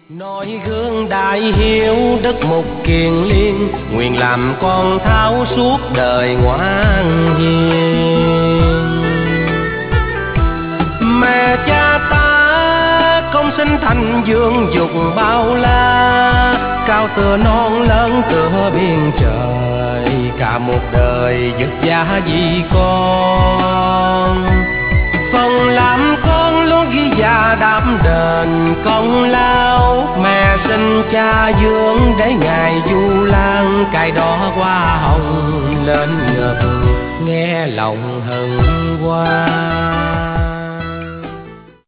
Noi gương đại hiếu đất mục kiền liên, nguyện làm con tháo suốt đời ngoan hiền. Mẹ cha ta công sinh thành dương dục bao la, cao tựa non lớn tựa biển trời, cả một đời vất vả vì con. Phần làm con luôn ghi già đạm đền công lao, mẹ sinh cha dưỡng để ngài du lan, cài đỏ hoa hồng lên ngực nghe lòng hân hoan.